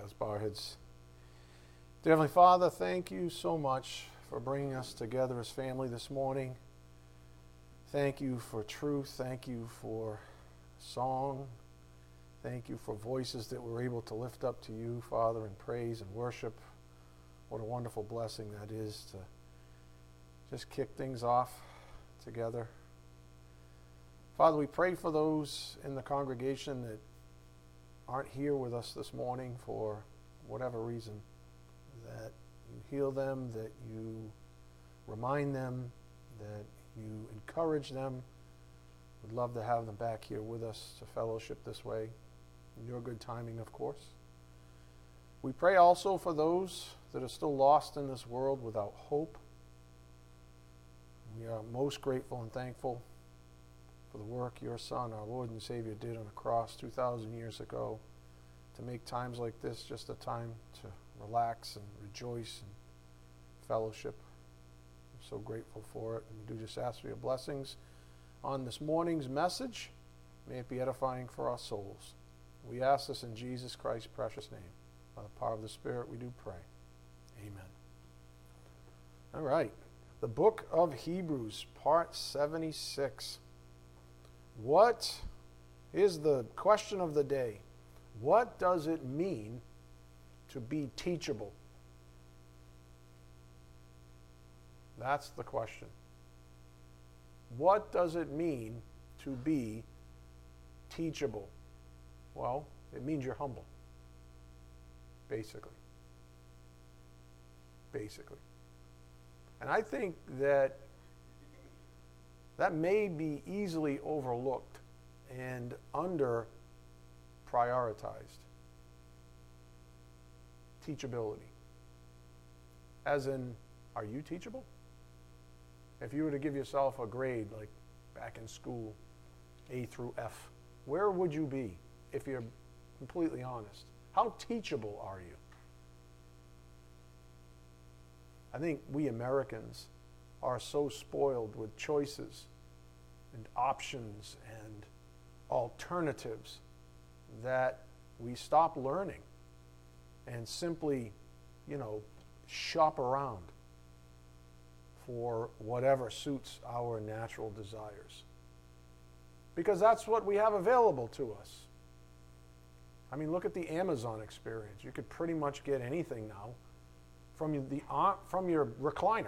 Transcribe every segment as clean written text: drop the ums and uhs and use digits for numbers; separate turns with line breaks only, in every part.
Let's bow our heads. Dear Heavenly Father, thank you so much for bringing us together as family this morning. Thank you for truth. Thank you for song. Thank you for voices that we're able to lift up to you, Father, in praise and worship. What a wonderful blessing that is to just kick things off together. Father, we pray for those in the congregation that aren't here with us this morning for whatever reason, that you heal them, that you remind them, that you encourage them. We'd love to have them back here with us to fellowship this way. In your good timing, of course. We pray also for those that are still lost in this world without hope. We are most grateful and thankful for the work your Son, our Lord and Savior, did on the cross 2,000 years ago to make times like this just a time to relax and rejoice and fellowship. I'm so grateful for it. And we do just ask for your blessings on this morning's message. May it be edifying for our souls. We ask this in Jesus Christ's precious name. By the power of the Spirit we do pray. Amen. All right. The book of Hebrews, part 76. What is the question of the day? What does it mean to be teachable? That's the question. What does it mean to be teachable? Well, it means you're humble. Basically. And I think that may be easily overlooked and under prioritized. Teachability. As in, are you teachable? If you were to give yourself a grade, like back in school, A through F, where would you be if you're completely honest? How teachable are you? I think we Americans are so spoiled with choices and options and alternatives that we stop learning and simply, shop around for whatever suits our natural desires. Because that's what we have available to us. I mean, look at the Amazon experience. You could pretty much get anything now from your recliner,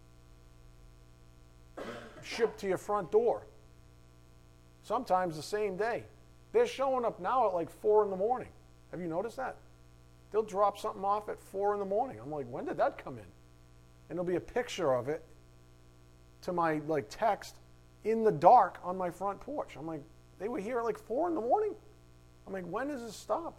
shipped to your front door. Sometimes the same day. They're showing up now at like 4 in the morning. Have you noticed that? They'll drop something off at 4 in the morning. I'm like, when did that come in? And there'll be a picture of it to my text in the dark on my front porch. I'm like, they were here at like 4 in the morning? I'm like, when does this stop?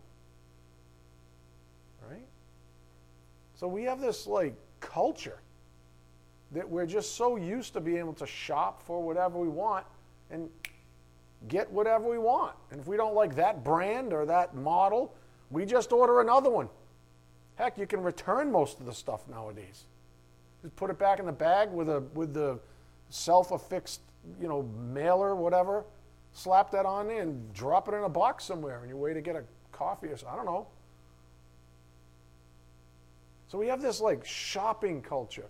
Right? So we have this culture that we're just so used to being able to shop for whatever we want and get whatever we want. And if we don't like that brand or that model, we just order another one. Heck, you can return most of the stuff nowadays. Just put it back in the bag with the self-affixed, mailer, whatever. Slap that on there and drop it in a box somewhere on your way to get a coffee or something. I don't know. So we have this shopping culture.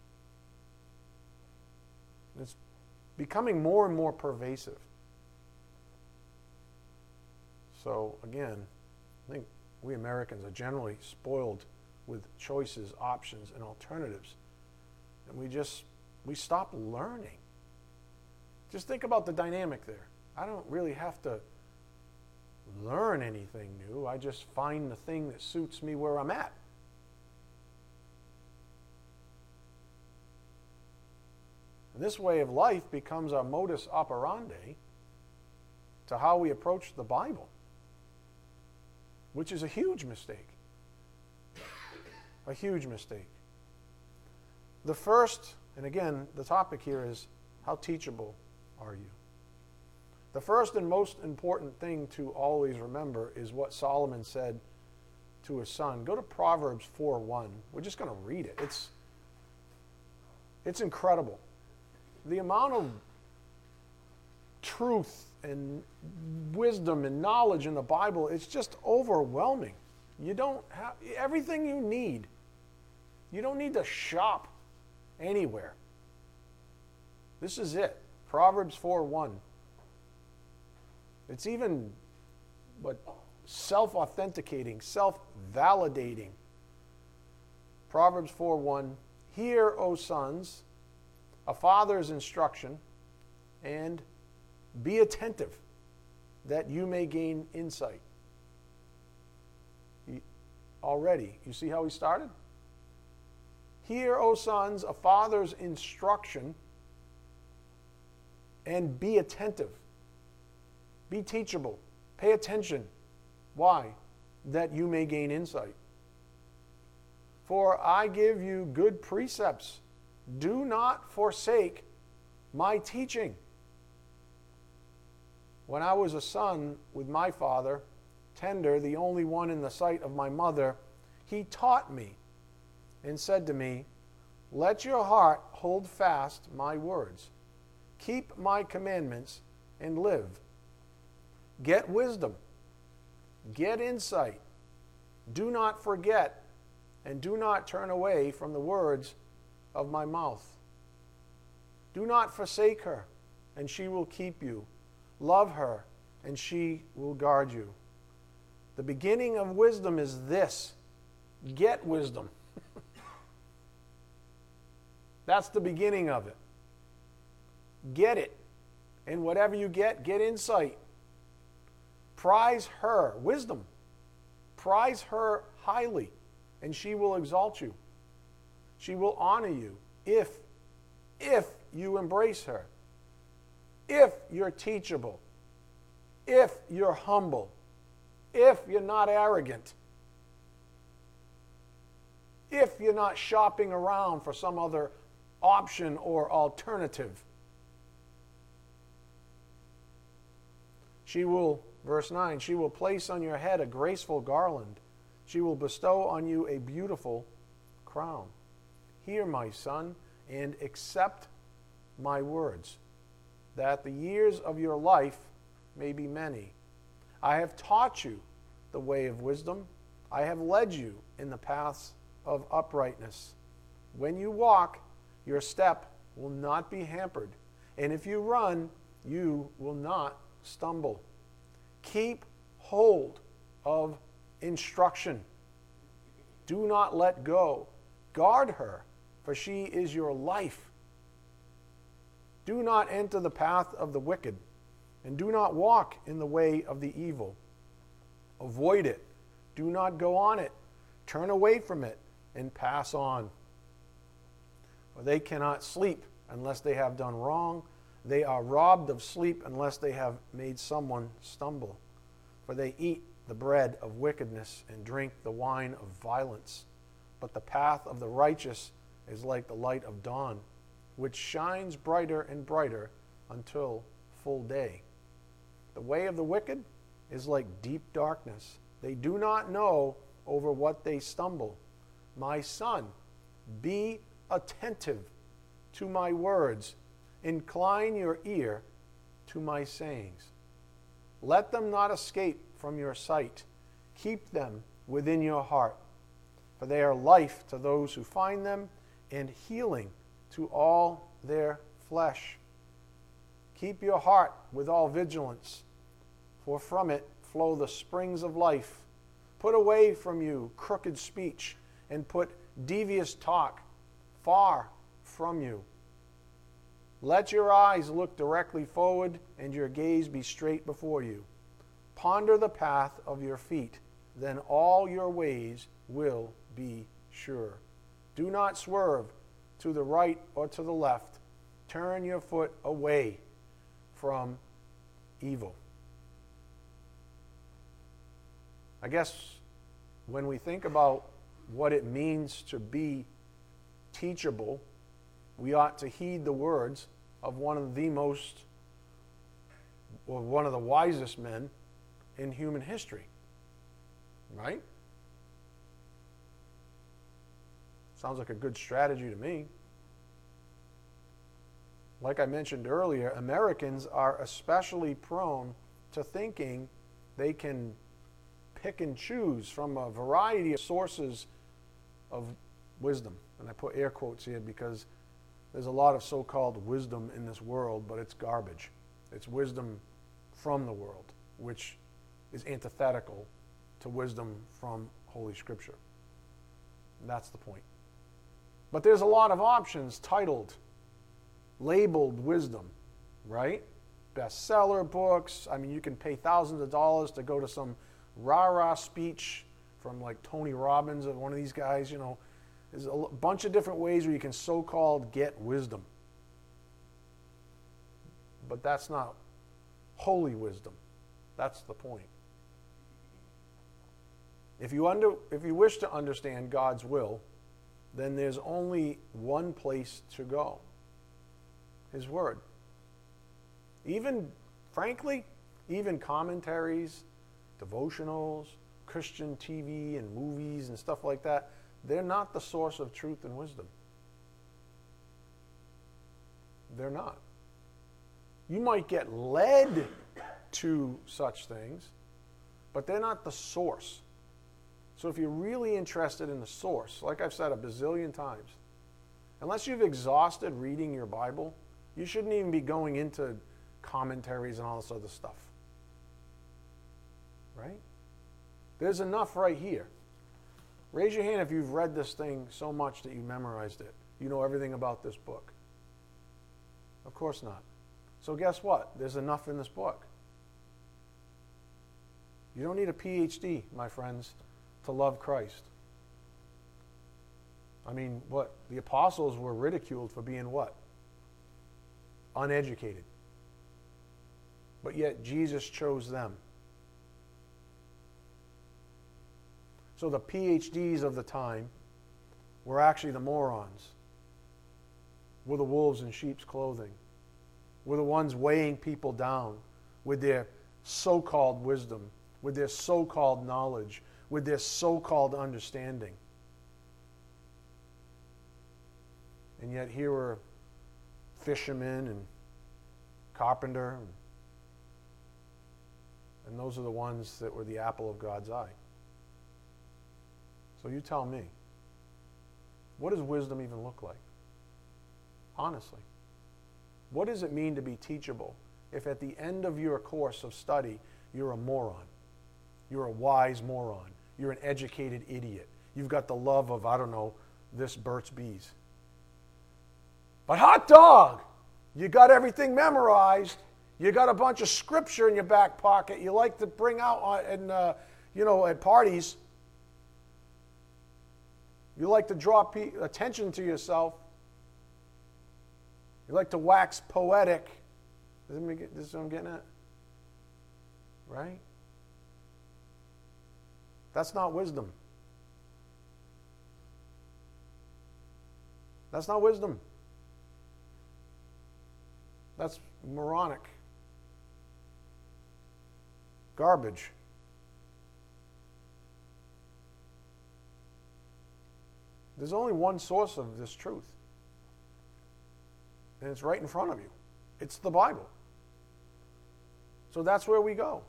It's becoming more and more pervasive. So again, I think we Americans are generally spoiled with choices, options, and alternatives. And we stop learning. Just think about the dynamic there. I don't really have to learn anything new. I just find the thing that suits me where I'm at. And this way of life becomes our modus operandi to how we approach the Bible, which is a huge mistake. A huge mistake. The first, and again, the topic here is, how teachable are you? The first and most important thing to always remember is what Solomon said to his son. Go to Proverbs 4:1. We're just going to read it. It's incredible. The amount of truth and wisdom and knowledge in the Bible, it's just overwhelming. You don't have everything you need. You don't need to shop anywhere. This is it. Proverbs 4:1. It's even self-authenticating, self-validating. Proverbs 4:1. Hear, O sons, a father's instruction, and be attentive, that you may gain insight. Already, you see how he started? Hear, O sons, a father's instruction, and be attentive. Be teachable. Pay attention. Why? That you may gain insight. For I give you good precepts. Do not forsake my teaching. When I was a son with my father, tender, the only one in the sight of my mother, he taught me and said to me, let your heart hold fast my words. Keep my commandments and live. Get wisdom. Get insight. Do not forget and do not turn away from the words of my mouth. Do not forsake her, and she will keep you. Love her, and she will guard you. The beginning of wisdom is this: get wisdom. That's the beginning of it. Get it. And whatever you get insight. Prize her, wisdom. Prize her highly, and she will exalt you. She will honor you if you embrace her. If you're teachable. If you're humble. If you're not arrogant. If you're not shopping around for some other option or alternative. She will, verse 9, she will place on your head a graceful garland. She will bestow on you a beautiful crown. Hear, my son, and accept my words, that the years of your life may be many. I have taught you the way of wisdom. I have led you in the paths of uprightness. When you walk, your step will not be hampered, and if you run, you will not stumble. Keep hold of instruction. Do not let go. Guard her, for she is your life. Do not enter the path of the wicked, and do not walk in the way of the evil. Avoid it. Do not go on it. Turn away from it and pass on. For they cannot sleep unless they have done wrong. They are robbed of sleep unless they have made someone stumble. For they eat the bread of wickedness and drink the wine of violence. But the path of the righteous is like the light of dawn, which shines brighter and brighter until full day. The way of the wicked is like deep darkness. They do not know over what they stumble. My son, be attentive to my words. Incline your ear to my sayings. Let them not escape from your sight. Keep them within your heart, for they are life to those who find them and healing to all their flesh. Keep your heart with all vigilance, for from it flow the springs of life. Put away from you crooked speech, and put devious talk far from you. Let your eyes look directly forward, and your gaze be straight before you. Ponder the path of your feet, then all your ways will be sure. Do not swerve to the right or to the left. Turn your foot away from evil. I guess when we think about what it means to be teachable, we ought to heed the words of one of the wisest men in human history. Right? Sounds like a good strategy to me. Like I mentioned earlier, Americans are especially prone to thinking they can pick and choose from a variety of sources of wisdom. And I put air quotes here because there's a lot of so-called wisdom in this world, but it's garbage. It's wisdom from the world, which is antithetical to wisdom from Holy Scripture. And that's the point. But there's a lot of options titled, labeled wisdom, right? Bestseller books. I mean, you can pay thousands of dollars to go to some rah-rah speech from like Tony Robbins or one of these guys, you know. There's a bunch of different ways where you can so-called get wisdom. But that's not holy wisdom. That's the point. If you wish to understand God's will, then there's only one place to go. His Word. Frankly, even commentaries, devotionals, Christian TV and movies and stuff like that, they're not the source of truth and wisdom. They're not. You might get led to such things, but they're not the source. So if you're really interested in the source, like I've said a bazillion times, unless you've exhausted reading your Bible, you shouldn't even be going into commentaries and all this other stuff. Right? There's enough right here. Raise your hand if you've read this thing so much that you memorized it. You know everything about this book. Of course not. So guess what? There's enough in this book. You don't need a PhD, my friends, to love Christ. I mean, what? The apostles were ridiculed for being what? Uneducated. But yet Jesus chose them. So the PhDs of the time were actually the morons. Were the wolves in sheep's clothing. Were the ones weighing people down with their so-called wisdom, with their so-called knowledge, with their so-called understanding. And yet here were fishermen and carpenter, and those are the ones that were the apple of God's eye. So you tell me, what does wisdom even look like? Honestly. What does it mean to be teachable if at the end of your course of study you're a moron? You're a wise moron. You're an educated idiot. You've got the love of, I don't know, this Burt's Bees. But hot dog! You got everything memorized. You got a bunch of scripture in your back pocket you like to bring out at parties. You like to draw attention to yourself. You like to wax poetic. This is what I'm getting at? Right? That's not wisdom. That's not wisdom. That's moronic. Garbage. There's only one source of this truth. And it's right in front of you. It's the Bible. So that's where we go.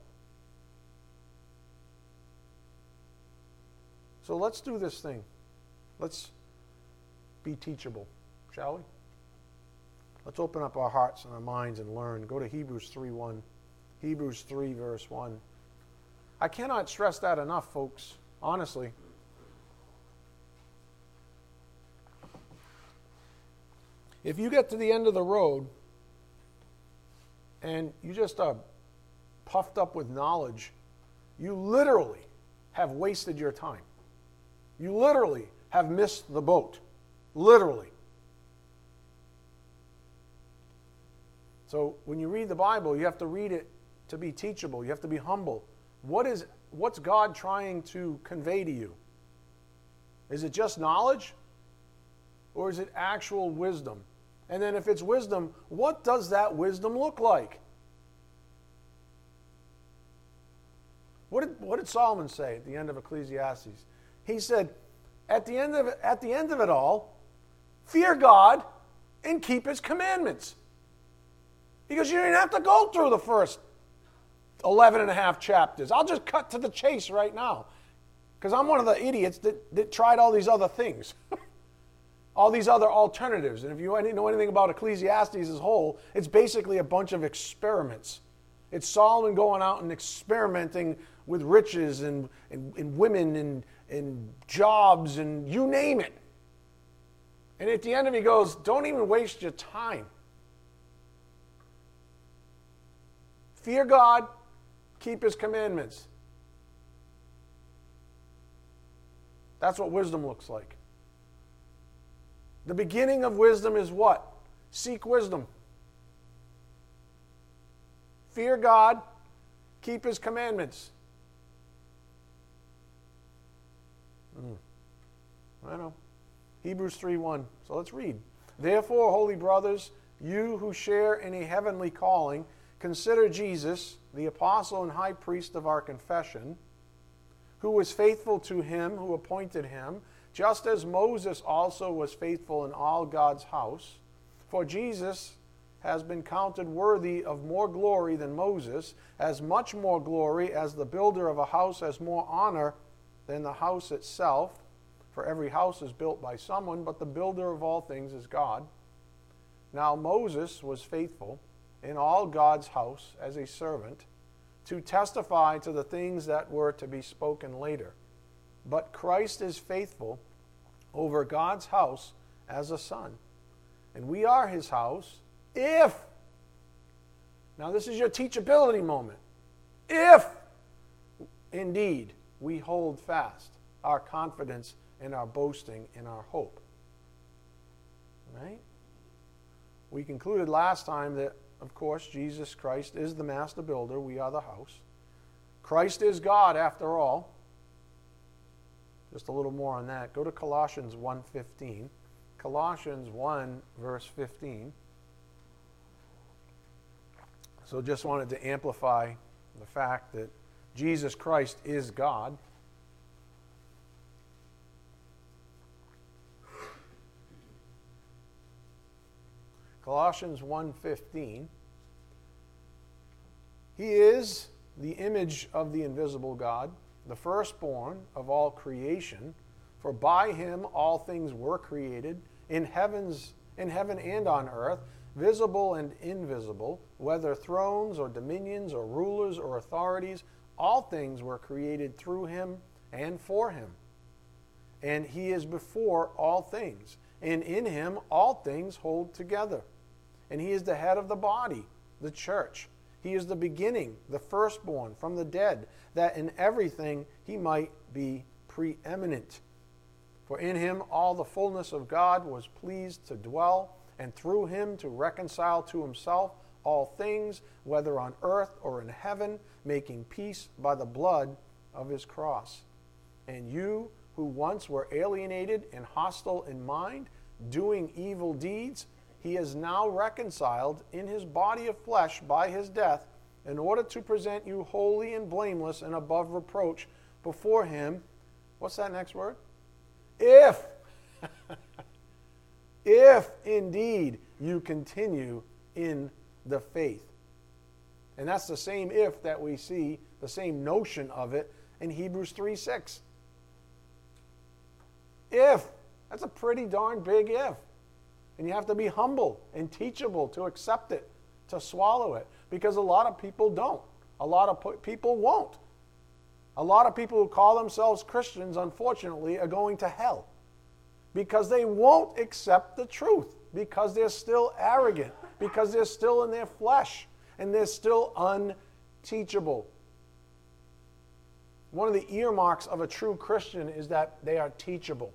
So let's do this thing. Let's be teachable, shall we? Let's open up our hearts and our minds and learn. Go to Hebrews 3:1. Hebrews 3, verse 1. I cannot stress that enough, folks, honestly. If you get to the end of the road and you just are puffed up with knowledge, you literally have wasted your time. You literally have missed the boat. Literally. So when you read the Bible, you have to read it to be teachable. You have to be humble. What's God trying to convey to you? Is it just knowledge? Or is it actual wisdom? And then if it's wisdom, what does that wisdom look like? What did Solomon say at the end of Ecclesiastes? He said, at the end of it all, fear God and keep His commandments. Because you didn't have to go through the first 11 and a half chapters. I'll just cut to the chase right now. Because I'm one of the idiots that tried all these other things. All these other alternatives. And if you know anything about Ecclesiastes as a whole, it's basically a bunch of experiments. It's Solomon going out and experimenting with riches and women and jobs and you name it. And at the end of it, he goes, don't even waste your time. Fear God, keep His commandments. That's what wisdom looks like. The beginning of wisdom is what? Seek wisdom. Fear God, keep His commandments. I know. Hebrews 3:1. So let's read. Therefore, holy brothers, you who share in a heavenly calling, consider Jesus, the apostle and high priest of our confession, who was faithful to Him who appointed him, just as Moses also was faithful in all God's house. For Jesus has been counted worthy of more glory than Moses, as much more glory as the builder of a house has more honor than the house itself. For every house is built by someone, but the builder of all things is God. Now Moses was faithful in all God's house as a servant, to testify to the things that were to be spoken later. But Christ is faithful over God's house as a son. And we are His house if, now this is your teachability moment, if indeed we hold fast our confidence and our boasting in our hope. Right? We concluded last time that, of course, Jesus Christ is the master builder. We are the house. Christ is God, after all. Just a little more on that. Go to Colossians 1:15. Colossians 1, verse 15. So just wanted to amplify the fact that Jesus Christ is God. Colossians 1:15. He is the image of the invisible God, the firstborn of all creation. For by Him all things were created, in heaven and on earth, visible and invisible, whether thrones or dominions or rulers or authorities, all things were created through Him and for Him. And He is before all things, and in Him all things hold together. And He is the head of the body, the church. He is the beginning, the firstborn from the dead, that in everything He might be preeminent. For in Him all the fullness of God was pleased to dwell, and through Him to reconcile to Himself all things, whether on earth or in heaven, making peace by the blood of His cross. And you who once were alienated and hostile in mind, doing evil deeds, He is now reconciled in His body of flesh by His death, in order to present you holy and blameless and above reproach before Him. What's that next word? If indeed you continue in the faith. And that's the same if that we see, the same notion of it in Hebrews 3:6. If. That's a pretty darn big if. And you have to be humble and teachable to accept it, to swallow it. Because a lot of people don't. A lot of people won't. A lot of people who call themselves Christians, unfortunately, are going to hell. Because they won't accept the truth. Because they're still arrogant. Because they're still in their flesh. And they're still unteachable. One of the earmarks of a true Christian is that they are teachable.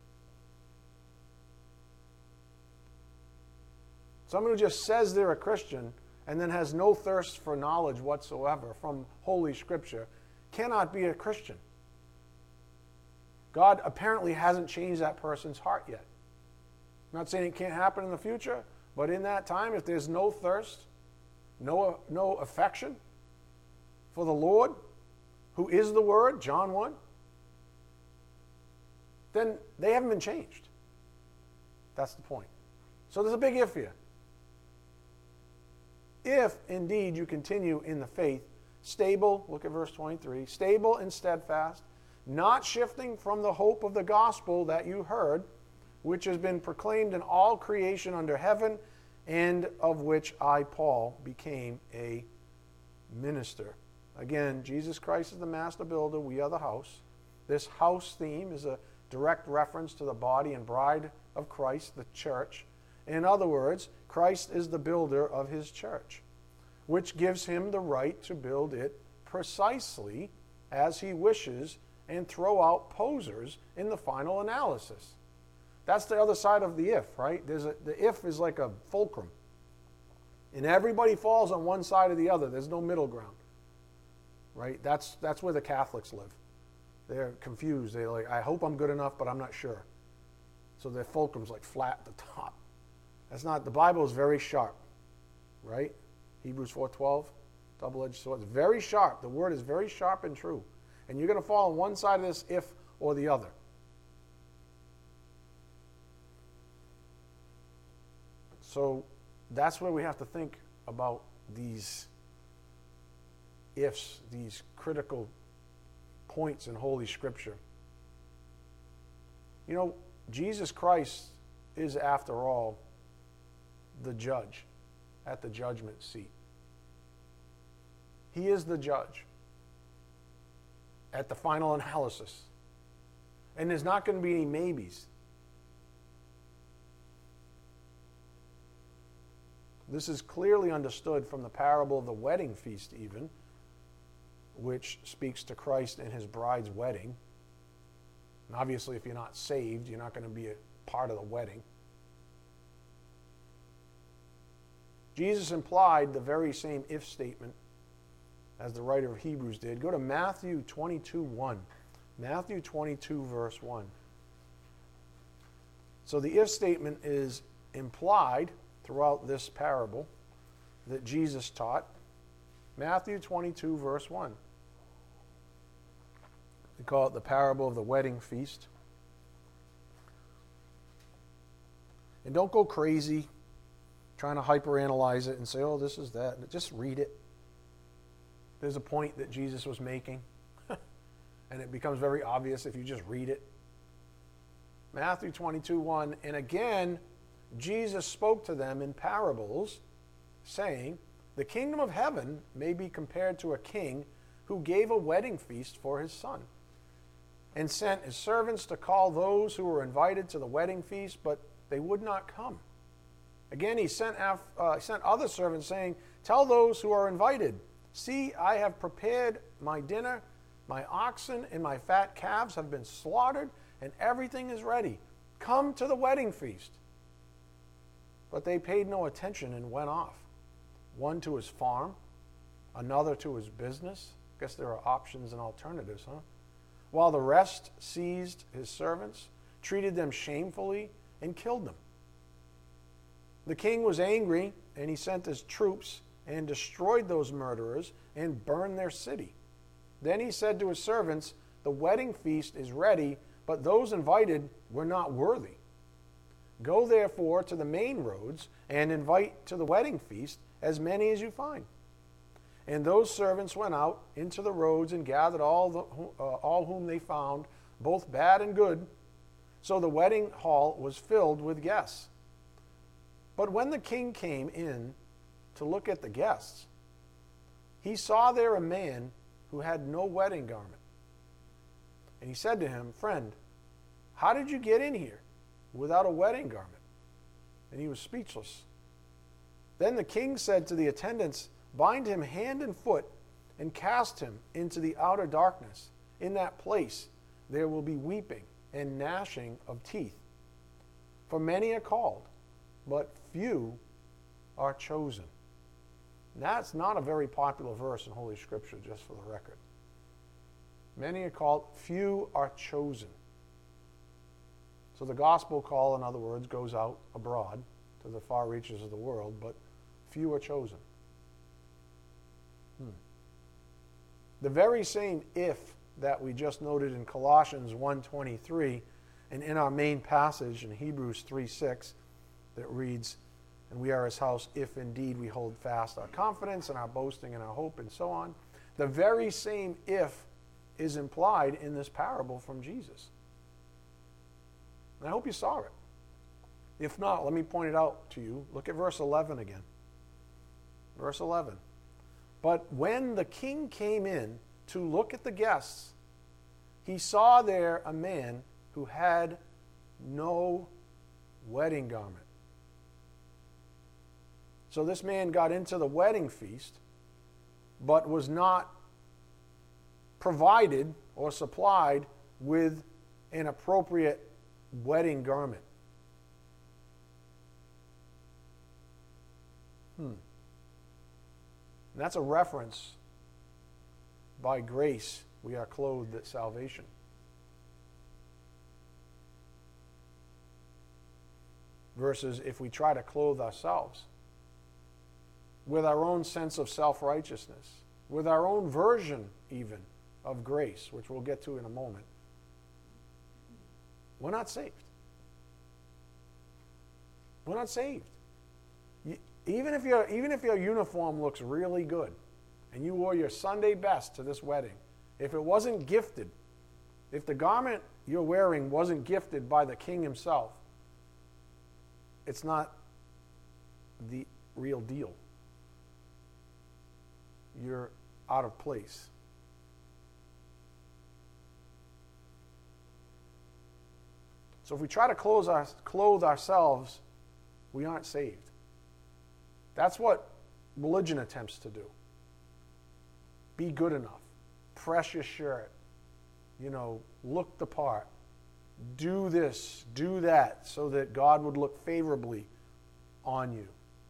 Someone who just says they're a Christian and then has no thirst for knowledge whatsoever from Holy Scripture cannot be a Christian. God apparently hasn't changed that person's heart yet. I'm not saying it can't happen in the future, but in that time, if there's no thirst, no affection for the Lord, who is the Word, John 1, then they haven't been changed. That's the point. So there's a big if here. If indeed you continue in the faith, stable, look at verse 23, stable and steadfast, not shifting from the hope of the gospel that you heard, which has been proclaimed in all creation under heaven, and of which I, Paul, became a minister. Again, Jesus Christ is the master builder. We are the house. This house theme is a direct reference to the body and bride of Christ, the church. In other words, Christ is the builder of his church, which gives him the right to build it precisely as he wishes and throw out posers in the final analysis. That's the other side of the if, right? The if is like a fulcrum. And everybody falls on one side or the other. There's no middle ground, right? That's where the Catholics live. They're confused. They're like, I hope I'm good enough, but I'm not sure. So their fulcrum's like flat at the top. That's not, the Bible is very sharp, right? Hebrews 4:12, double-edged sword. It's very sharp. The word is very sharp and true. And you're going to fall on one side of this if or the other. So that's where we have to think about these ifs, these critical points in Holy Scripture. You know, Jesus Christ is, after all, the judge at the judgment seat. He is the judge at the final analysis. And there's not going to be any maybes. This is clearly understood from the parable of the wedding feast even, which speaks to Christ and his bride's wedding. And obviously, if you're not saved, you're not going to be a part of the wedding. Jesus implied the very same if statement as the writer of Hebrews did. Go to Matthew 22:1. Matthew 22, verse 1. So the if statement is implied throughout this parable that Jesus taught. Matthew 22, verse 1. We call it the parable of the wedding feast. And don't go crazy trying to hyperanalyze it and say, oh, this is that. Just read it. There's a point that Jesus was making, and it becomes very obvious if you just read it. Matthew 22:1, and again, Jesus spoke to them in parables, saying, the kingdom of heaven may be compared to a king who gave a wedding feast for his son, and sent his servants to call those who were invited to the wedding feast, but they would not come. Again, he sent other servants, saying, tell those who are invited, see, I have prepared my dinner, my oxen and my fat calves have been slaughtered, and everything is ready. Come to the wedding feast. But they paid no attention and went off, one to his farm, another to his business. I guess there are options and alternatives, huh? While the rest seized his servants, treated them shamefully, and killed them. The king was angry, and he sent his troops and destroyed those murderers and burned their city. Then he said to his servants, the wedding feast is ready, but those invited were not worthy. Go therefore to the main roads and invite to the wedding feast as many as you find. And those servants went out into the roads and gathered all whom they found, both bad and good. So the wedding hall was filled with guests. But when the king came in to look at the guests, he saw there a man who had no wedding garment. And he said to him, friend, how did you get in here without a wedding garment? And he was speechless. Then the king said to the attendants, bind him hand and foot and cast him into the outer darkness. In that place there will be weeping and gnashing of teeth. For many are called, but few are chosen. That's not a very popular verse in Holy Scripture, just for the record. Many are called, few are chosen. So the gospel call, in other words, goes out abroad to the far reaches of the world, but few are chosen. The very same if that we just noted in Colossians 1:23 and in our main passage in Hebrews 3:6 that reads, and we are his house if indeed we hold fast our confidence and our boasting and our hope and so on. The very same if is implied in this parable from Jesus. And I hope you saw it. If not, let me point it out to you. Look at verse 11 again. Verse 11. But when the king came in to look at the guests, he saw there a man who had no wedding garment. So this man got into the wedding feast, but was not provided or supplied with an appropriate wedding garment. And that's a reference. By grace, we are clothed at salvation. Versus if we try to clothe ourselves with our own sense of self-righteousness, with our own version even of grace, which we'll get to in a moment, we're not saved. We're not saved. Even if your uniform looks really good and you wore your Sunday best to this wedding, if it wasn't gifted, if the garment you're wearing wasn't gifted by the king himself, it's not the real deal. You're out of place. So if we try to clothe ourselves, we aren't saved. That's what religion attempts to do. Be good enough. Press your shirt. Look the part. Do this, do that, so that God would look favorably on you.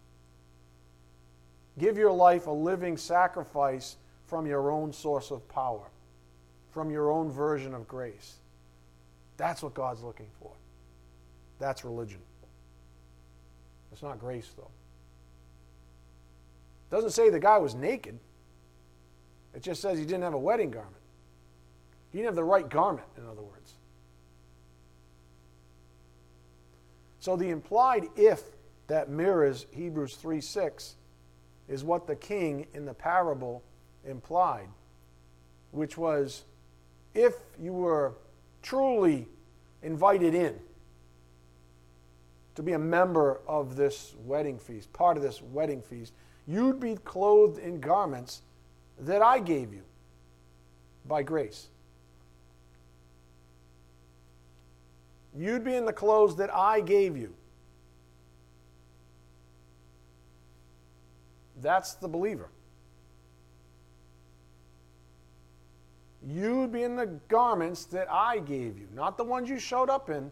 Give your life a living sacrifice from your own source of power, from your own version of grace. That's what God's looking for. That's religion. It's not grace, though. It doesn't say the guy was naked. It just says he didn't have a wedding garment. He didn't have the right garment, in other words. So the implied if that mirrors Hebrews 3:6 is what the king in the parable implied, which was if you were truly invited in to be a member of this wedding feast, part of this wedding feast, you'd be clothed in garments that I gave you by grace. You'd be in the clothes that I gave you. That's the believer. You'd be in the garments that I gave you, not the ones you showed up in,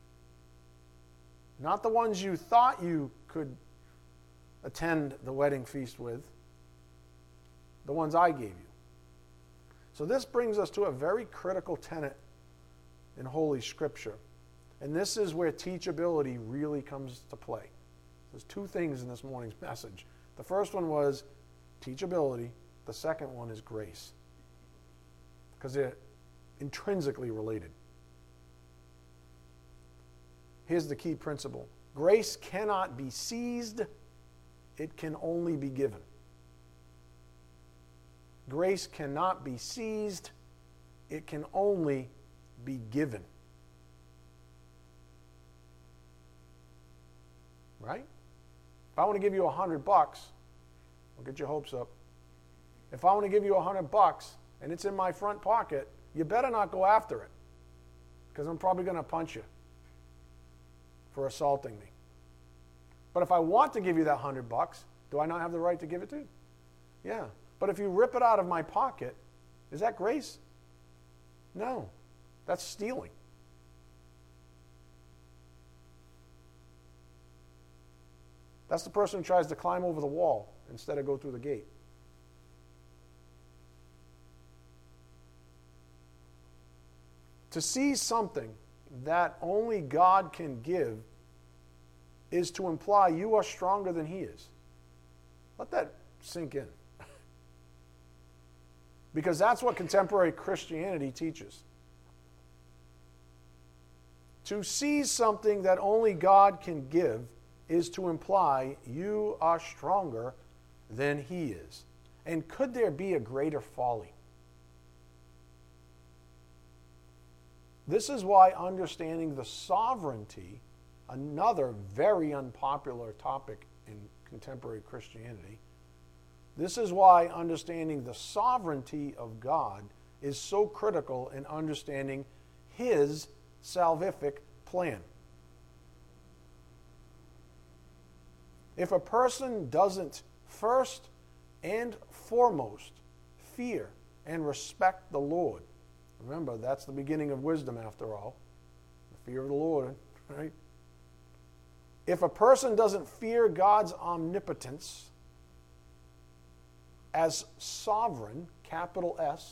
not the ones you thought you could attend the wedding feast with, the ones I gave you. So this brings us to a very critical tenet in Holy Scripture. And this is where teachability really comes to play. There's two things in this morning's message. The first one was teachability. The second one is grace. Because they're intrinsically related. Here's the key principle. Grace cannot be seized. It can only be given. Grace cannot be seized. It can only be given. Right? If I want to give you $100, I'll get your hopes up. If I want to give you $100 and it's in my front pocket, you better not go after it, because I'm probably going to punch you for assaulting me. But if I want to give you that $100, do I not have the right to give it to you? Yeah. But if you rip it out of my pocket, is that grace? No. That's stealing. That's the person who tries to climb over the wall instead of go through the gate. To seize something that only God can give is to imply you are stronger than He is. Let that sink in. Because that's what contemporary Christianity teaches. To seize something that only God can give is to imply you are stronger than He is. And could there be a greater folly? This is why understanding the sovereignty, another very unpopular topic in contemporary Christianity, this is why understanding the sovereignty of God is so critical in understanding His salvific plan. If a person doesn't first and foremost fear and respect the Lord, remember, that's the beginning of wisdom after all, the fear of the Lord, right? If a person doesn't fear God's omnipotence as sovereign, capital S,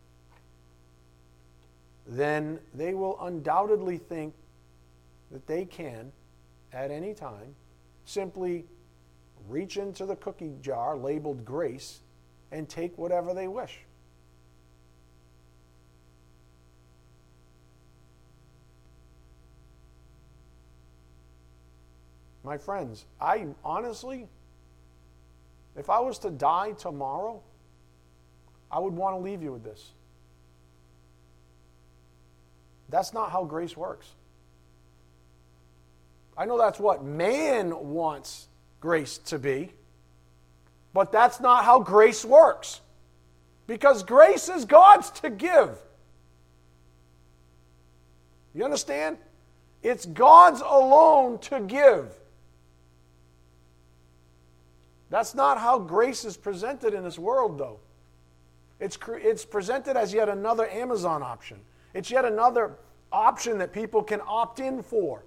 then they will undoubtedly think that they can, at any time, simply reach into the cookie jar labeled grace and take whatever they wish. My friends, I honestly, if I was to die tomorrow, I would want to leave you with this. That's not how grace works. I know that's what man wants grace to be, but that's not how grace works. Because grace is God's to give. You understand? It's God's alone to give. That's not how grace is presented in this world, though. It's presented as yet another Amazon option. It's yet another option that people can opt in for.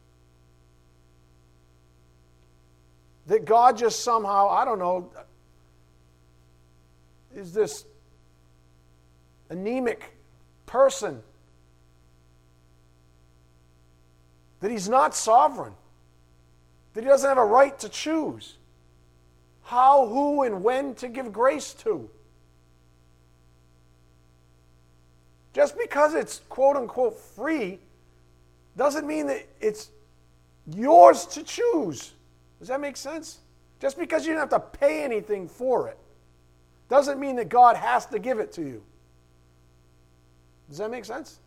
That God just somehow, I don't know, is this anemic person. That He's not sovereign. That He doesn't have a right to choose how, who, and when to give grace to. Just because it's quote-unquote free doesn't mean that it's yours to choose. Does that make sense? Just because you didn't have to pay anything for it doesn't mean that God has to give it to you. Does that make sense?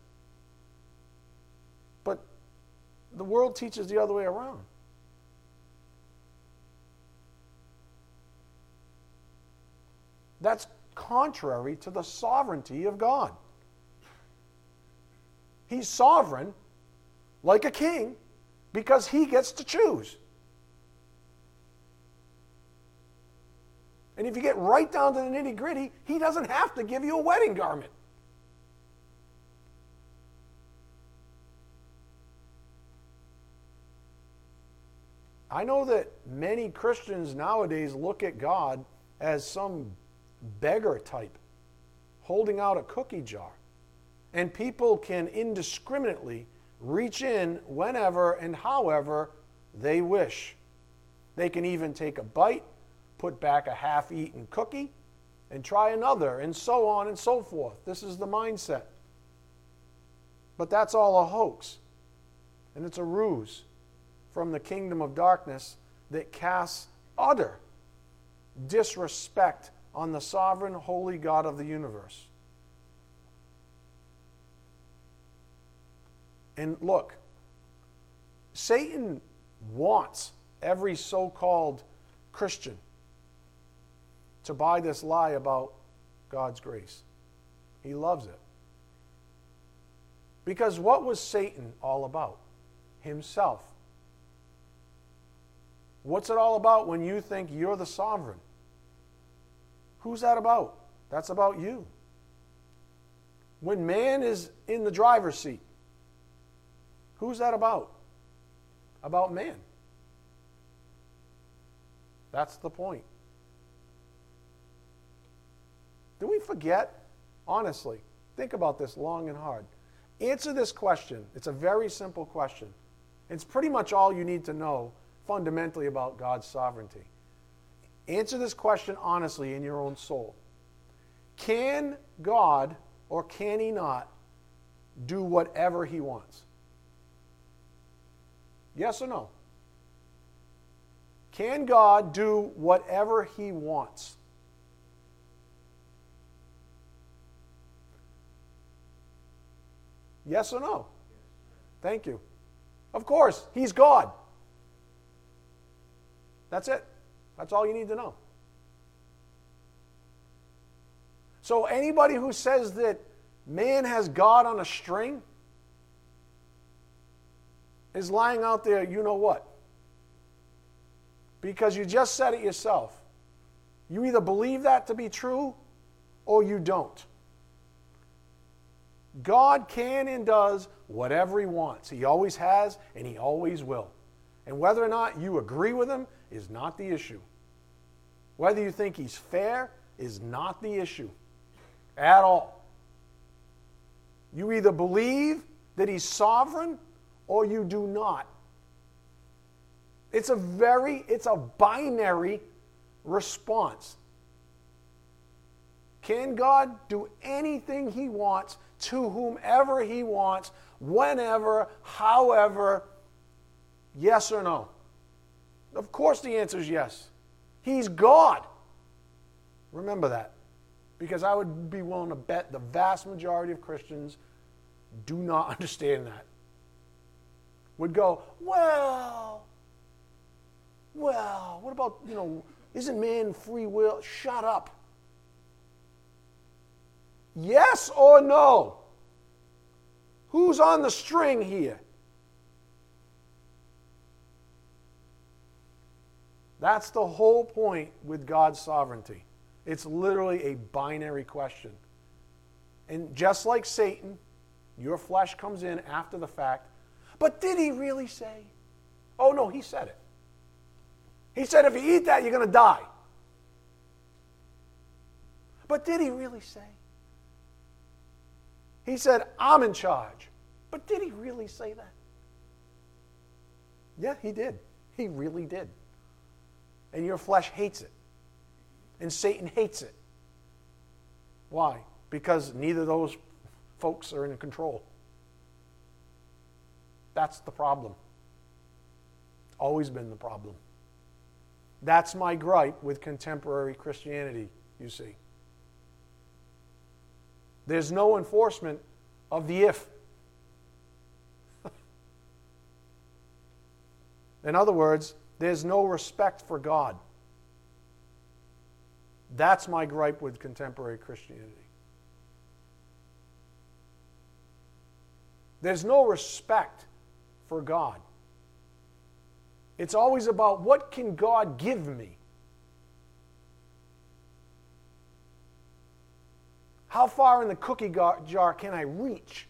But the world teaches the other way around. That's contrary to the sovereignty of God. He's sovereign, like a king, because He gets to choose. And if you get right down to the nitty-gritty, He doesn't have to give you a wedding garment. I know that many Christians nowadays look at God as some beggar type, holding out a cookie jar. And people can indiscriminately reach in whenever and however they wish. They can even take a bite, put back a half-eaten cookie, and try another, and so on and so forth. This is the mindset. But that's all a hoax. And it's a ruse from the kingdom of darkness that casts utter disrespect on the sovereign, holy God of the universe. And look, Satan wants every so-called Christian to buy this lie about God's grace. He loves it. Because what was Satan all about? Himself. What's it all about when you think you're the sovereign? Who's that about? That's about you. When man is in the driver's seat, who's that about? About man. That's the point. Do we forget? Honestly, think about this long and hard. Answer this question. It's a very simple question. It's pretty much all you need to know fundamentally about God's sovereignty. Answer this question honestly in your own soul. Can God, or can He not, do whatever He wants? Yes or no? Can God do whatever He wants? Yes or no? Thank you. Of course, He's God. That's it. That's all you need to know. So anybody who says that man has God on a string is lying out there, you know what? Because you just said it yourself. You either believe that to be true or you don't. God can and does whatever He wants. He always has and He always will. And whether or not you agree with Him is not the issue. Whether you think He's fair is not the issue at all. You either believe that He's sovereign or you do not. It's a binary response. Can God do anything He wants to whomever He wants, whenever, however? Yes or no? Of course the answer is yes. He's God. Remember that. Because I would be willing to bet the vast majority of Christians do not understand that. Would go, well, what about, isn't man free will? Shut up. Yes or no? Who's on the string here? That's the whole point with God's sovereignty. It's literally a binary question. And just like Satan, your flesh comes in after the fact. But did He really say? Oh no, He said it. He said if you eat that, you're going to die. But did He really say? He said, I'm in charge. But did He really say that? Yeah, He did. He really did. And your flesh hates it. And Satan hates it. Why? Because neither of those folks are in control. That's the problem. Always been the problem. That's my gripe with contemporary Christianity, you see. There's no enforcement of the if. In other words, there's no respect for God. That's my gripe with contemporary Christianity. There's no respect for God. It's always about what can God give me? How far in the cookie jar can I reach?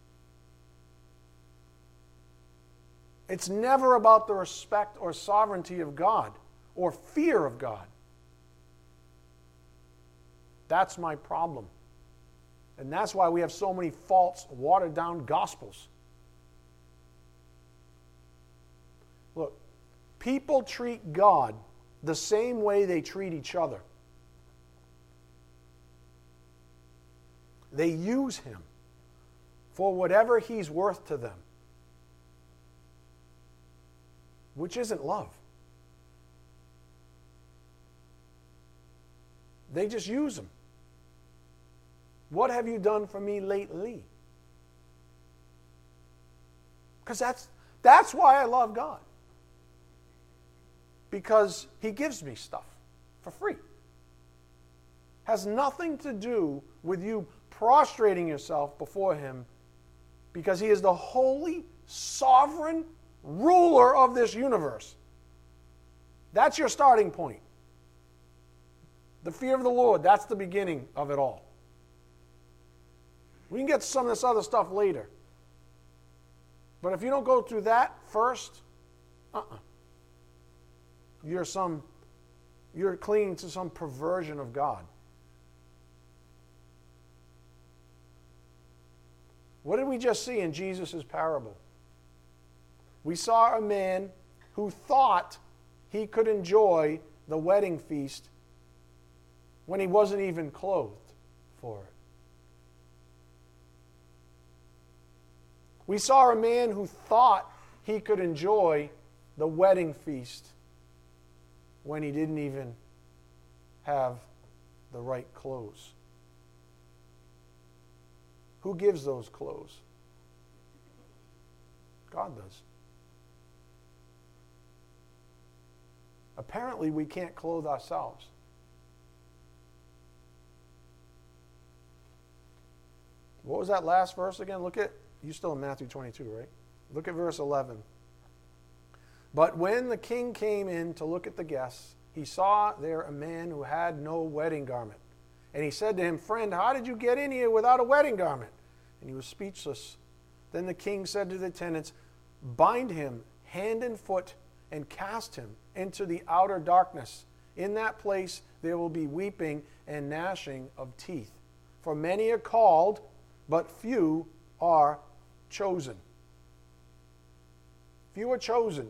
It's never about the respect or sovereignty of God or fear of God. That's my problem. And that's why we have so many false, watered-down gospels. Look, people treat God the same way they treat each other. They use Him for whatever He's worth to them, which isn't love. They just use Him. What have you done for me lately? Because that's why I love God. Because He gives me stuff for free. Has nothing to do with you prostrating yourself before Him, because He is the holy, sovereign ruler of this universe. That's your starting point. The fear of the Lord, that's the beginning of it all. We can get to some of this other stuff later. But if you don't go through that first, you're clinging to some perversion of God. What did we just see in Jesus' parable? We saw a man who thought he could enjoy the wedding feast when he wasn't even clothed for it. We saw a man who thought he could enjoy the wedding feast when he didn't even have the right clothes. Who gives those clothes? God does. Apparently, we can't clothe ourselves. What was that last verse again? You're still in Matthew 22, right? Look at verse 11. But when the king came in to look at the guests, he saw there a man who had no wedding garment. And he said to him, "Friend, how did you get in here without a wedding garment?" And he was speechless. Then the king said to the attendants, "Bind him hand and foot and cast him into the outer darkness. In that place there will be weeping and gnashing of teeth. For many are called, but few are chosen." Few are chosen.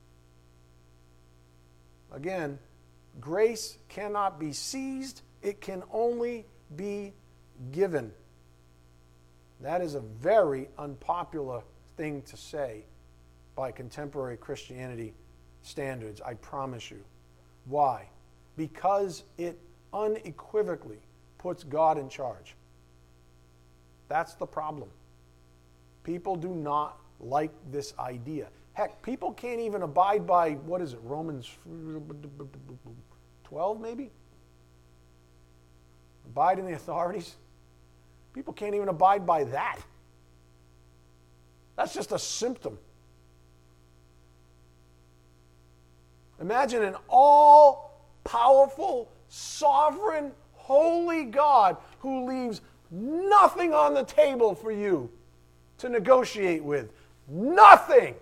Again, grace cannot be seized. It can only be given. That is a very unpopular thing to say by contemporary Christianity standards, I promise you. Why? Because it unequivocally puts God in charge. That's the problem. People do not like this idea. Heck, people can't even abide by, Romans 12 maybe? Abide in the authorities. People can't even abide by that. That's just a symptom. Imagine an all-powerful, sovereign, holy God who leaves nothing on the table for you to negotiate with. Nothing!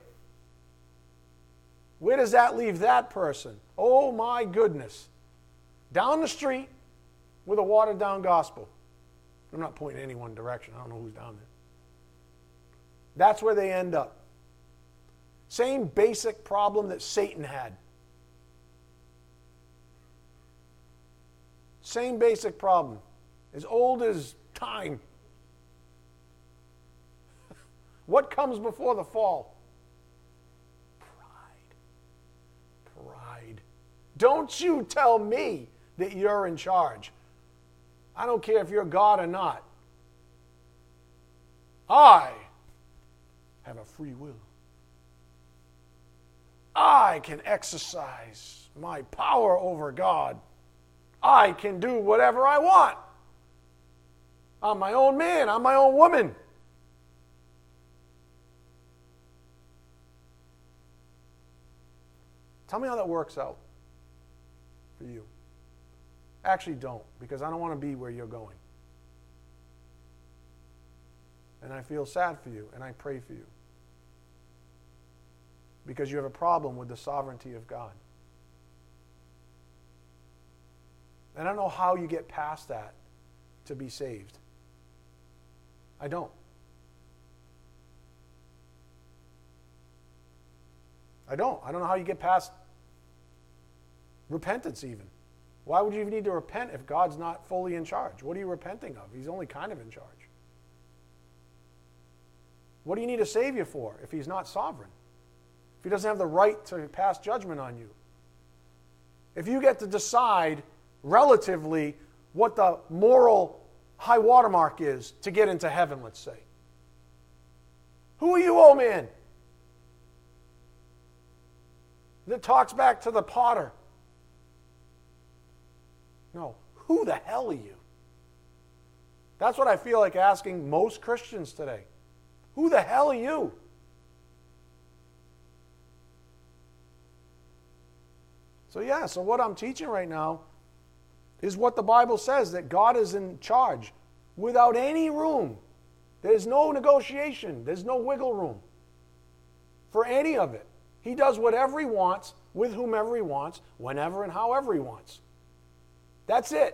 Where does that leave that person? Oh my goodness. Down the street with a watered-down gospel. I'm not pointing in any one direction. I don't know who's down there. That's where they end up. Same basic problem that Satan had. Same basic problem. As old as time. What comes before the fall? Pride. Don't you tell me that you're in charge. I don't care if you're God or not. I have a free will. I can exercise my power over God. I can do whatever I want. I'm my own man. I'm my own woman. Tell me how that works out for you. Actually, don't, because I don't want to be where you're going. And I feel sad for you, and I pray for you. Because you have a problem with the sovereignty of God. And I don't know how you get past that to be saved. I don't. I don't know how you get past repentance even. Why would you even need to repent if God's not fully in charge? What are you repenting of? He's only kind of in charge. What do you need a Savior for if He's not sovereign? If He doesn't have the right to pass judgment on you? If you get to decide relatively what the moral high watermark is to get into heaven, let's say. Who are you, old man? That talks back to the potter. No, who the hell are you? That's what I feel like asking most Christians today. Who the hell are you? So what I'm teaching right now is what the Bible says, that God is in charge without any room. There's no negotiation. There's no wiggle room for any of it. He does whatever He wants, with whomever He wants, whenever and however He wants. That's it.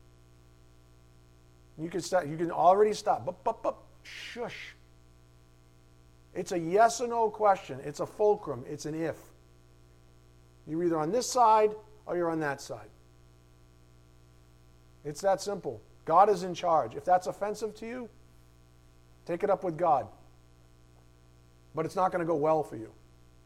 You can start. You can already stop. Shush. It's a yes or no question. It's a fulcrum. It's an if. You're either on this side or you're on that side. It's that simple. God is in charge. If that's offensive to you, take it up with God. But it's not going to go well for you.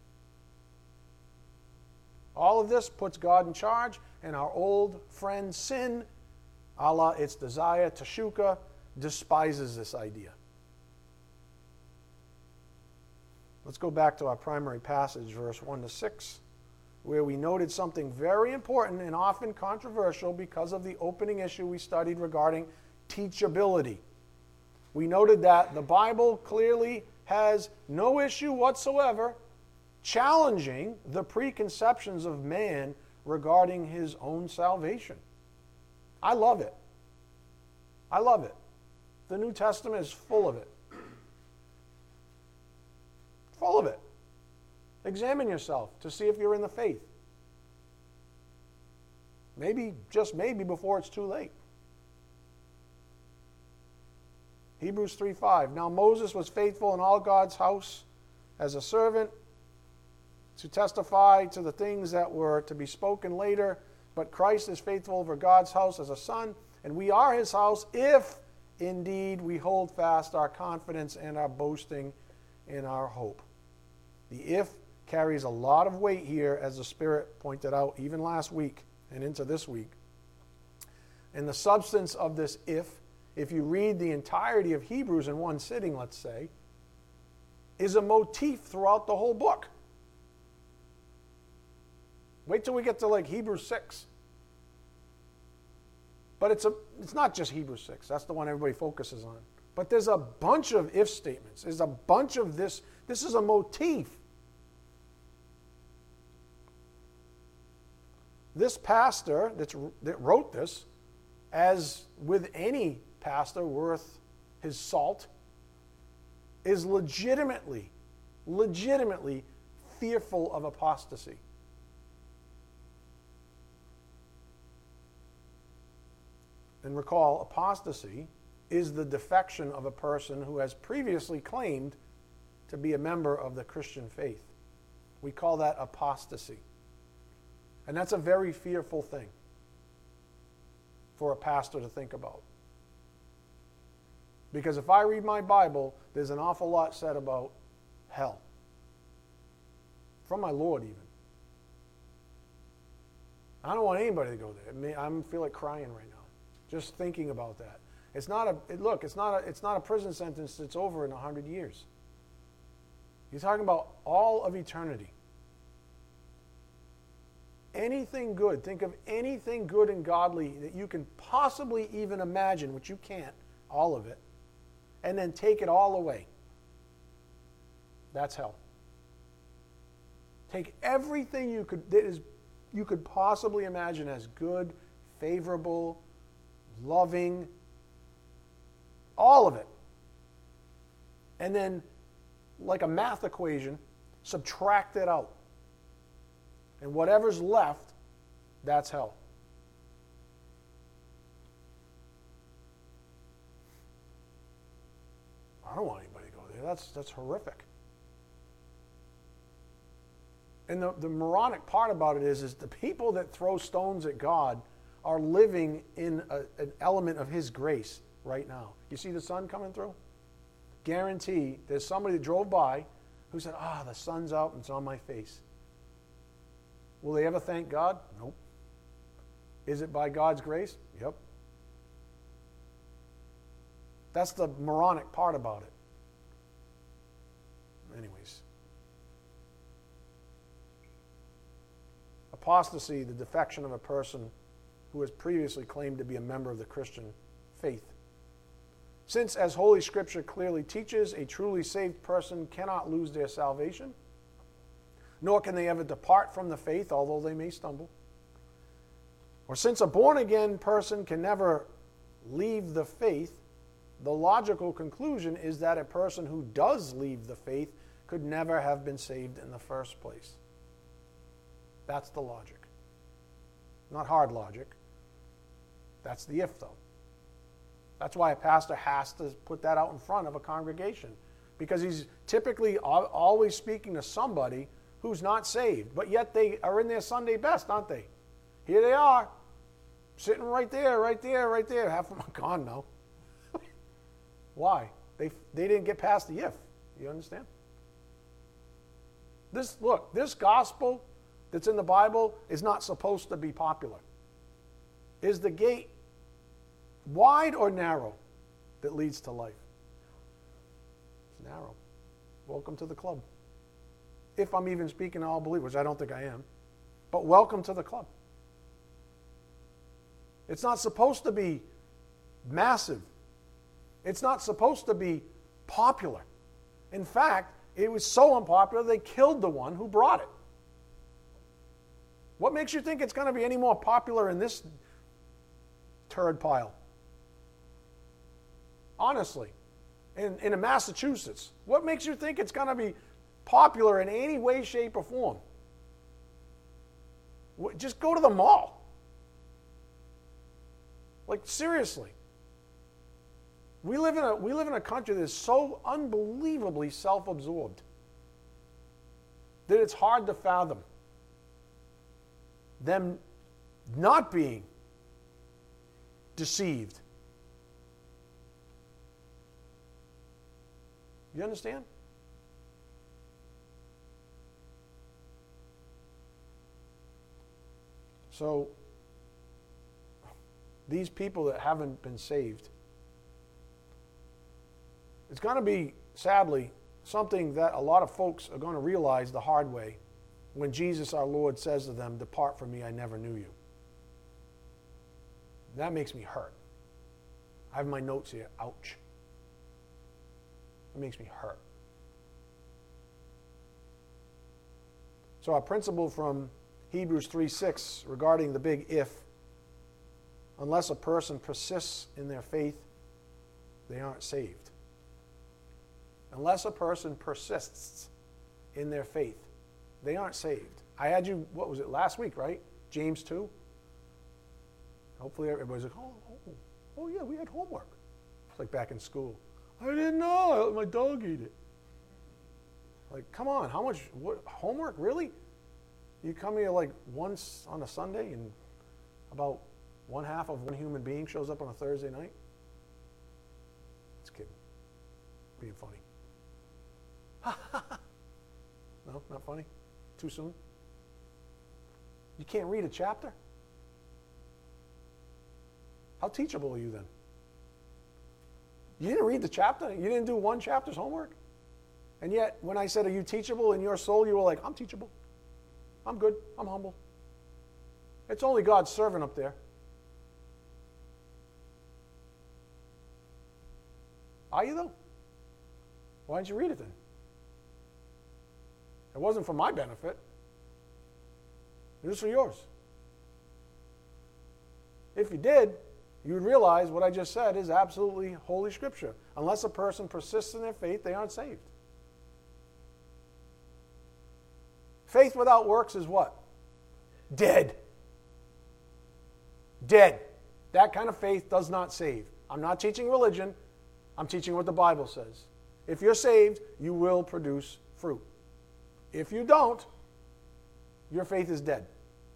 All of this puts God in charge, and our old friend sin, a la its desire, Tashuka, despises this idea. Let's go back to our primary passage, verse 1 to 6, where we noted something very important and often controversial because of the opening issue we studied regarding teachability. We noted that the Bible clearly has no issue whatsoever challenging the preconceptions of man regarding his own salvation. I love it. I love it. The New Testament is full of it. Full of it. Examine yourself to see if you're in the faith. Maybe, just maybe, before it's too late. Hebrews 3:5. Now Moses was faithful in all God's house as a servant to testify to the things that were to be spoken later, but Christ is faithful over God's house as a son, and we are his house if indeed we hold fast our confidence and our boasting in our hope. The if carries a lot of weight here, as the Spirit pointed out even last week and into this week. And the substance of this if you read the entirety of Hebrews in one sitting, let's say, is a motif throughout the whole book. Wait till we get to like Hebrews 6. But it's not just Hebrews 6. That's the one everybody focuses on. But there's a bunch of if statements. There's a bunch of this. This is a motif. This pastor that wrote this, as with any pastor worth his salt, is legitimately fearful of apostasy. And recall, apostasy is the defection of a person who has previously claimed to be a member of the Christian faith. We call that apostasy. And that's a very fearful thing for a pastor to think about. Because if I read my Bible, there's an awful lot said about hell. From my Lord, even. I don't want anybody to go there. I feel like crying right now, just thinking about that. It's not a prison sentence that's over in 100 years. He's talking about all of eternity. Anything good, think of anything good and godly that you can possibly even imagine, which you can't, all of it, and then take it all away. That's hell. Take everything you could possibly imagine as good, favorable, loving, all of it. And then, like a math equation, subtract it out. And whatever's left, that's hell. I don't want anybody to go there. That's horrific. And the moronic part about it is the people that throw stones at God are living in an element of his grace right now. You see the sun coming through? Guarantee there's somebody that drove by who said, the sun's out and it's on my face. Will they ever thank God? Nope. Is it by God's grace? Yep. That's the moronic part about it. Anyways. Apostasy, the defection of a person who has previously claimed to be a member of the Christian faith. Since, as Holy Scripture clearly teaches, a truly saved person cannot lose their salvation, nor can they ever depart from the faith, although they may stumble. Or since a born-again person can never leave the faith, the logical conclusion is that a person who does leave the faith could never have been saved in the first place. That's the logic. Not hard logic. That's the if, though. That's why a pastor has to put that out in front of a congregation, because he's typically always speaking to somebody who's not saved, but yet they are in their Sunday best, aren't they? Here they are, sitting right there. Half of them are gone now. Why? They didn't get past the if. You understand? This gospel that's in the Bible is not supposed to be popular. Is the gate wide or narrow that leads to life? It's narrow. Welcome to the club. if I'm even speaking to all believers, which I don't think I am. But welcome to the club. It's not supposed to be massive. It's not supposed to be popular. In fact, it was so unpopular they killed the one who brought it. What makes you think it's going to be any more popular in this turd pile? Honestly, in Massachusetts, what makes you think it's going to be popular in any way, shape, or form? Just go to the mall. Like, seriously. We live in a country that is so unbelievably self-absorbed that it's hard to fathom them not being deceived. You understand? So, these people that haven't been saved, it's going to be, sadly, something that a lot of folks are going to realize the hard way when Jesus, our Lord, says to them, "Depart from me, I never knew you." That makes me hurt. I have my notes here. Ouch. It makes me hurt. So our principle from Hebrews 3:6 regarding the big if, unless a person persists in their faith, they aren't saved. Unless a person persists in their faith, they aren't saved. I had you, what was it, last week, right? James 2. Hopefully everybody's like, oh yeah, we had homework. It's like back in school. I didn't know. I let my dog eat it. Like, come on, what, homework, really? You come here like once on a Sunday and about one half of one human being shows up on a Thursday night? Just kidding. Being funny. No, not funny? Too soon? You can't read a chapter? How teachable are you then? You didn't read the chapter? You didn't do one chapter's homework? And yet, when I said, "Are you teachable in your soul?" you were like, "I'm teachable. I'm good. I'm humble." It's only God's servant up there. Are you, though? Why didn't you read it then? It wasn't for my benefit. It was for yours. If you did, you would realize what I just said is absolutely Holy Scripture. Unless a person persists in their faith, they aren't saved. Faith without works is what? Dead. Dead. That kind of faith does not save. I'm not teaching religion. I'm teaching what the Bible says. If you're saved, you will produce fruit. If you don't, your faith is dead.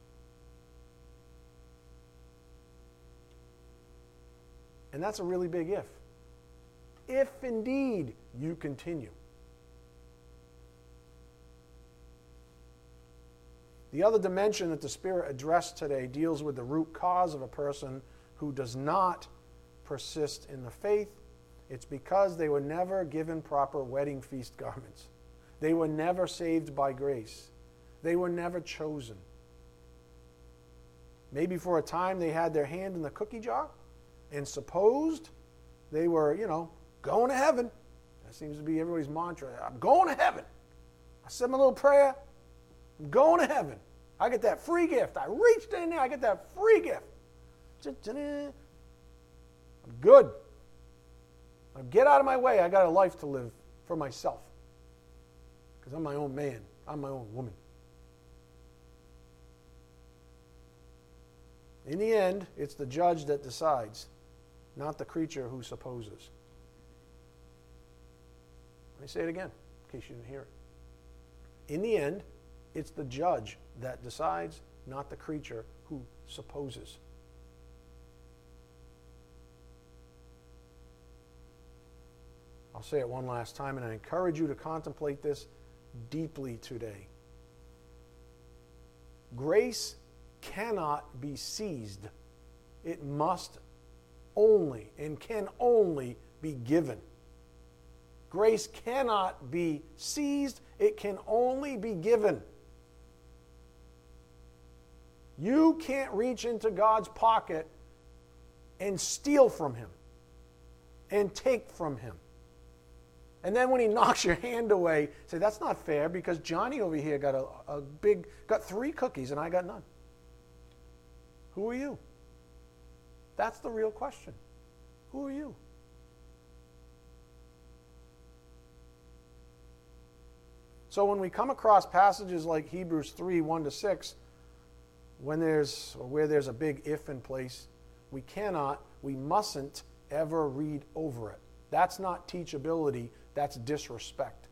And that's a really big if. If indeed you continue. The other dimension that the Spirit addressed today deals with the root cause of a person who does not persist in the faith. It's because they were never given proper wedding feast garments. They were never saved by grace. They were never chosen. Maybe for a time they had their hand in the cookie jar and supposed they were, going to heaven. That seems to be everybody's mantra. I'm going to heaven. I said my little prayer. I'm going to heaven. I get that free gift. I reached in there. I get that free gift. I'm good. Now get out of my way. I got a life to live for myself. Because I'm my own man. I'm my own woman. In the end, it's the judge that decides, not the creature who supposes. Let me say it again, in case you didn't hear it. In the end, it's the judge that decides, not the creature who supposes. I'll say it one last time, and I encourage you to contemplate this deeply today. Grace cannot be seized. It must only and can only be given. Grace cannot be seized. It can only be given. You can't reach into God's pocket and steal from Him and take from Him. And then when He knocks your hand away, say, that's not fair because Johnny over here got got 3 cookies and I got none. Who are you? That's the real question. Who are you? So when we come across passages like Hebrews 3, 1-6, where there's a big if in place, we mustn't ever read over it. That's not teachability, that's disrespect.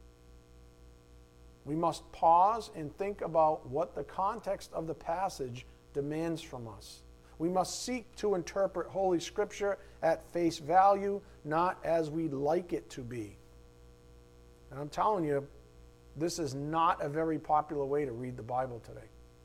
We must pause and think about what the context of the passage demands from us. We must seek to interpret Holy Scripture at face value, not as we'd like it to be. And I'm telling you, this is not a very popular way to read the Bible today.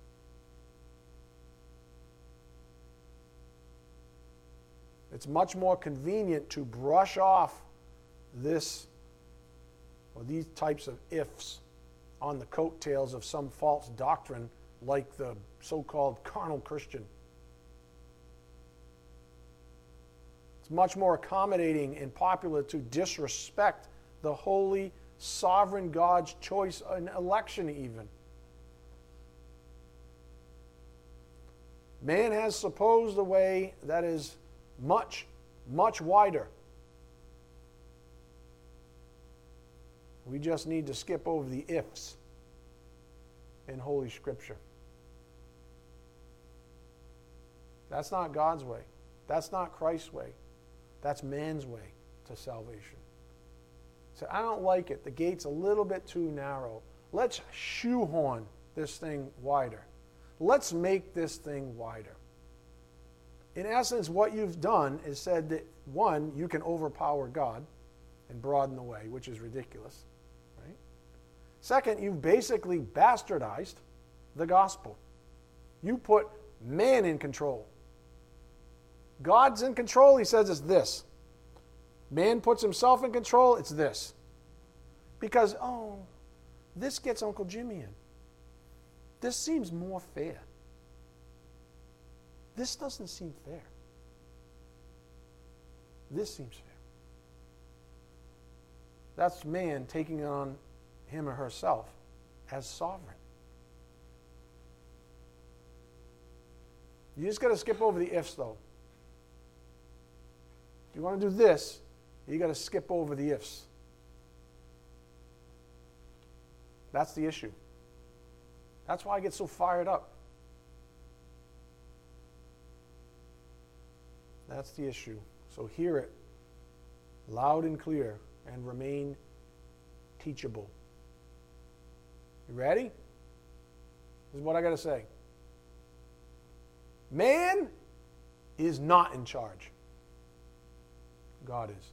It's much more convenient to brush off these types of ifs on the coattails of some false doctrine like the so-called carnal Christian. It's much more accommodating and popular to disrespect the holy, sovereign God's choice in election even. Man has supposed a way that is much, much wider. We just need to skip over the ifs in Holy Scripture. That's not God's way. That's not Christ's way. That's man's way to salvation. So I don't like it. The gate's a little bit too narrow. Let's shoehorn this thing wider. Let's make this thing wider. In essence, what you've done is said that, one, you can overpower God and broaden the way, which is ridiculous. Right? Second, you've basically bastardized the gospel. You put man in control. God's in control, He says it's this. Man puts himself in control, it's this. Because, this gets Uncle Jimmy in. This seems more fair. This doesn't seem fair. This seems fair. That's man taking on him or herself as sovereign. You just got to skip over the ifs, though. If you want to do this, you got to skip over the ifs. That's the issue. That's why I get so fired up. That's the issue. So hear it loud and clear and remain teachable. You ready? This is what I got to say. Man is not in charge. God is.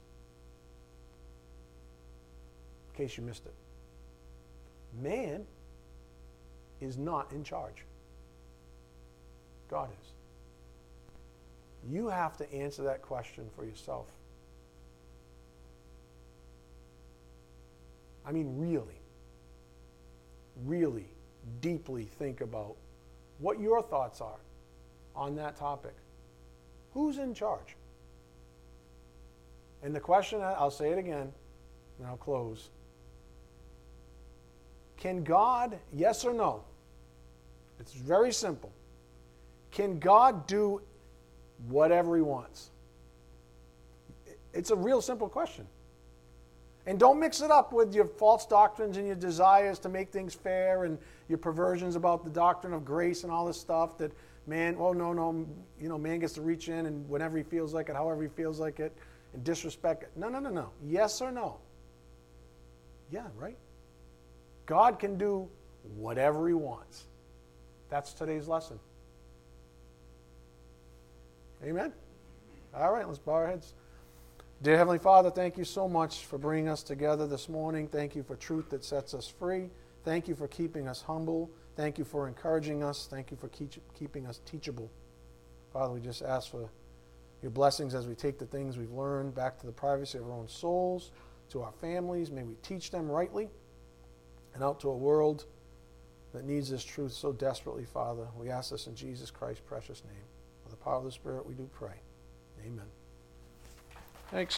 In case you missed it. Man is not in charge. God is. You have to answer that question for yourself. I mean, really deeply think about what your thoughts are on that topic. Who's in charge? And the question, I'll say it again, and I'll close. Can God, yes or no? It's very simple. Can God do whatever He wants? It's a real simple question. And don't mix it up with your false doctrines and your desires to make things fair and your perversions about the doctrine of grace and all this stuff that man, man gets to reach in and whenever he feels like it, however he feels like it, and disrespect it. No. Yes or no? Yeah, right? God can do whatever He wants. That's today's lesson. Amen? All right, let's bow our heads. Dear Heavenly Father, thank you so much for bringing us together this morning. Thank you for truth that sets us free. Thank you for keeping us humble. Thank you for encouraging us. Thank you for keeping us teachable. Father, we just ask for your blessings as we take the things we've learned back to the privacy of our own souls. to our families. May we teach them rightly and out to a world that needs this truth so desperately, Father. We ask this in Jesus Christ's precious name. With the power of the Spirit, we do pray. Amen. Thanks.